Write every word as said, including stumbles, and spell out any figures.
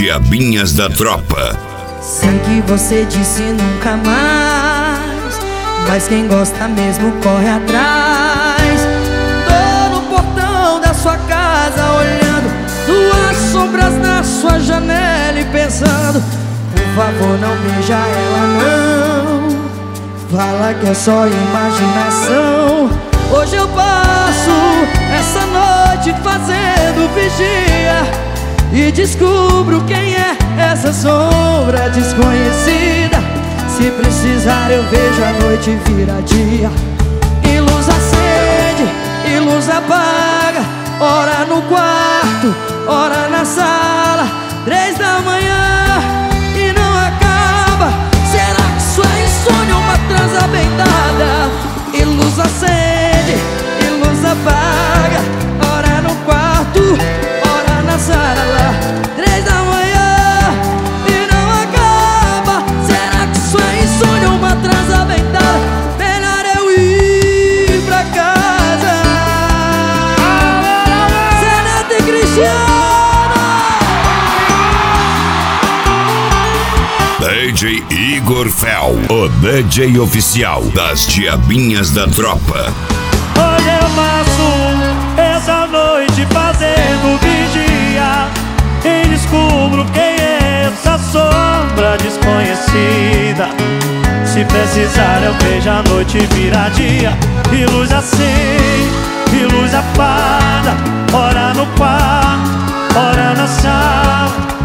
Diabinhas da Tropa. Sei que você disse nunca mais, mas quem gosta mesmo corre atrás. Tô no portão da sua casa olhando duas sombras na sua janela e pensando: por favor, não beija ela não, fala que é só imaginação. Hoje eu passo essa noite fazendo vigia e descubro quem é essa sombra desconhecida. Se precisar eu vejo a noite virar dia, e luz acende, e luz apaga, ora no quarto, ora na sala, três da manhã e não acaba. Será que isso é insônia ou uma transa bem dada? E luz acende, e luz apaga, ora no quarto, ora na sala, três da manhã e não acaba. Será que isso é insônia ou uma transa bem dada? Melhor eu ir pra casa. Zeneto e Cristiano. D J Igor Fel, o D J oficial das Diabinhas da Tropa. Hoje eu passo essa noite fazendo vigia e descubro quem é essa sombra desconhecida. Se precisar eu vejo a noite virar dia, e luz acende, e luz apaga, ora no quarto, ora na sala,